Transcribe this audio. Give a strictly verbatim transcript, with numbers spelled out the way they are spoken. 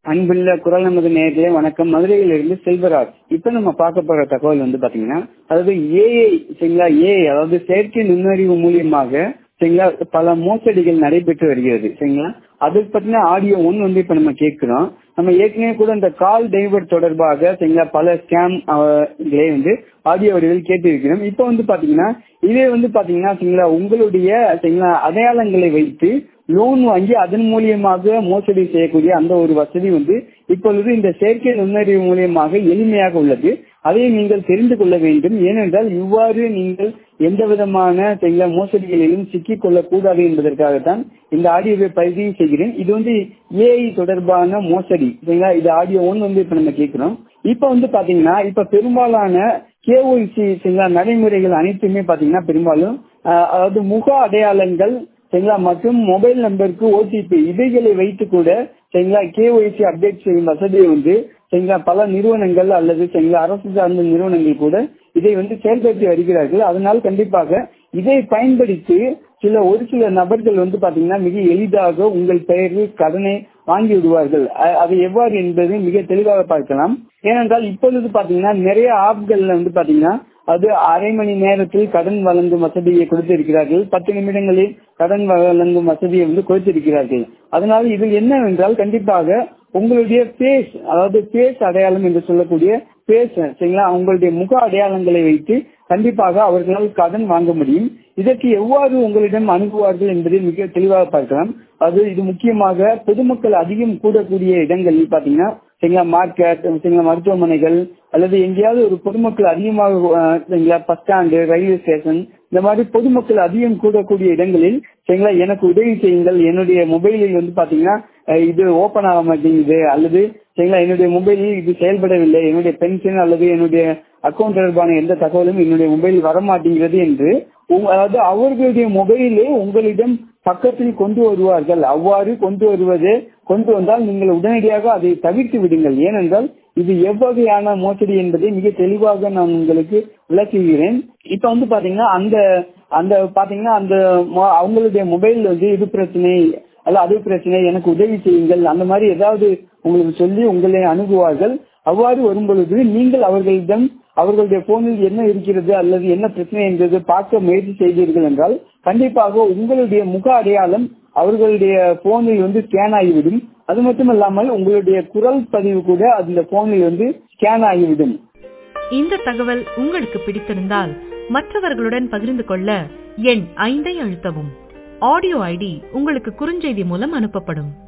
அன்புள்ள குரல் நமது நேயர்களே வணக்கம். மதுரையிலிருந்து செல்வராஜ். இப்ப நம்ம பார்க்க போற தகவல் வந்து பாத்தீங்கன்னா, அதாவது ஏஐ சரிங்களா, ஏஐ அதாவது செயற்கை நுண்ணறிவு மூலியமாக சரிங்களா பல மோசடிகள் நடைபெற்று வருகிறது சரிங்களா. அது பத்தின ஆடியோ ஒன் வந்து இப்ப நம்ம கேட்கிறோம். நம்ம ஏற்கனவே கூட இந்த கால் டைவர் தொடர்பாக சரிங்களா பல ஸ்கேம் வந்து ஆடியோ வடிவில் கேட்டு இருக்கிறோம். இப்ப வந்து பாத்தீங்கன்னா இதே வந்து பாத்தீங்கன்னா சரிங்களா உங்களுடைய சரிங்களா அடையாளங்களை வைத்து லோன் வாங்கி அதன் மூலியமாக மோசடி செய்யக்கூடிய அந்த ஒரு வசதி வந்து இப்பொழுது இந்த செயற்கை நுண்ணறிவு மூலியமாக எளிமையாக உள்ளது. அதை நீங்கள் தெரிந்து கொள்ள வேண்டும். ஏனென்றால் இவ்வாறு நீங்கள் எந்த விதமான சரிங்களா மோசடிகளிலும் சிக்கிக் கொள்ளக்கூடாது என்பதற்காகத்தான் இந்த ஆடியோவை பதிவு செய்கிறேன். இது வந்து ஏஐ தொடர்பான மோசடி சரிங்களா. இது ஆடியோ ஒன் வந்து இப்ப நம்ம கேட்கிறோம். இப்ப வந்து பாத்தீங்கன்னா இப்ப பெரும்பாலான கேஒய்சி சரிங்களா நடைமுறைகள் அனைத்துமே பாத்தீங்கன்னா பெரும்பாலும் அதாவது முக அடையாளங்கள் சரிங்களா மற்றும் மொபைல் நம்பருக்கு ஓடிபி இவைகளை வைத்து கூட சரிங்களா கேஒய்சி அப்டேட் செய்யும் வசதியை வந்து சரிங்களா பல நிறுவனங்கள் அல்லது சரிங்களா அரசு சார்ந்த நிறுவனங்கள் கூட இதை வந்து செயல்படுத்தி வருகிறார்கள். அதனால் கண்டிப்பாக இதை பயன்படுத்தி சில ஒரு சில நபர்கள் வந்து பாத்தீங்கன்னா மிக எளிதாக உங்கள் பெயரில் கடனை வாங்கி விடுவார்கள். அது எவ்வாறு என்பது மிக தெளிவாக பார்க்கலாம். ஏனென்றால் இப்பொழுது பாத்தீங்கன்னா நிறைய ஆப்கள்ல வந்து பாத்தீங்கன்னா அது அரை மணி நேரத்தில் கடன் வழங்கும் வசதியை கொடுத்திருக்கிறார்கள். பத்து நிமிடங்களில் கடன் வழங்கும் வசதியை வந்து கொடுத்திருக்கிறார்கள். அதனால இது என்னவென்றால் கண்டிப்பாக உங்களுடைய பேஸ் அதாவது பேஸ் அடையாளம் என்று சொல்லக்கூடிய பேஸ் சரிங்களா உங்களுடைய முக அடையாளங்களை வைத்து கண்டிப்பாக அவர்களால் கடன் வாங்க முடியும். இதற்கு எவ்வாறு உங்களிடம் அணுகுவார்கள் என்பதை மிக தெளிவாக பார்க்கலாம். அது இது முக்கியமாக பொதுமக்கள் அதிகம் கூடக்கூடிய இடங்களில் பாத்தீங்கன்னா சரிங்களா மார்க்கெட் சரிங்களா மருத்துவமனைகள் அல்லது எங்கேயாவது ஒரு பொதுமக்கள் அதிகமாக பஸ் ஸ்டாண்டு ரயில்வே ஸ்டேஷன் இந்த மாதிரி பொதுமக்கள் அதிகம் கூடக்கூடிய இடங்களில் சரிங்களா எனக்கு உதவி செய்யுங்கள், என்னுடைய மொபைலில் வந்து பாத்தீங்கன்னா இது ஓபன் ஆக மாட்டேங்குது அல்லது சரிங்களா என்னுடைய மொபைலில் இது செயல்படவில்லை, என்னுடைய பென்ஷன் அல்லது என்னுடைய அக்கௌண்ட் தொடர்பான எந்த தகவலும் என்னுடைய மொபைலில் வர மாட்டேங்கிறது என்று அதாவது அவர்களுடைய மொபைலே உங்களிடம் பக்கத்தில் கொண்டு வருவார்கள். அவ்வாறு கொண்டு வருவது கொண்டு வந்தால் நீங்கள் உடனடியாக அதை தவிர்த்து விடுங்கள். ஏனென்றால் இது எவ்வகையான மோசடி என்பதை மிக தெளிவாக நான் உங்களுக்கு விளக்குகிறேன். இப்ப வந்து பாத்தீங்கன்னா அந்த அந்த பாத்தீங்கன்னா அந்த அவங்களுடைய மொபைல் வந்து இது பிரச்சனை அல்ல அது பிரச்சனை எனக்கு உதவி செய்யுங்கள் அந்த மாதிரி ஏதாவது உங்களுக்கு சொல்லி உங்களை அணுகுவார்கள். அவ்வாறு வரும் பொழுது நீங்கள் அவர்களிடம் அவர்களுடைய போனில் என்ன இருக்கிறது அல்லது என்ன பிரச்சனை என்பது பார்க்க முயற்சி செய்தீர்கள் என்றால் கண்டிப்பாக உங்களுடைய முக அடையாளம் அவர்களுடைய போனில் வந்து ஸ்கேன் ஆகிவிடும். அது மட்டும் இல்லாமல் உங்களுடைய குரல் பதிவு கூட அந்த போனில் வந்து ஸ்கேன் ஆகிவிடும். இந்த தகவல் உங்களுக்கு பிடித்திருந்தால் மற்றவர்களுடன் பகிர்ந்து கொள்ள எண் ஐந்தை அழுத்தவும். ஆடியோ ஐடி உங்களுக்கு குறுஞ்செய்தி மூலம் அனுப்பப்படும்.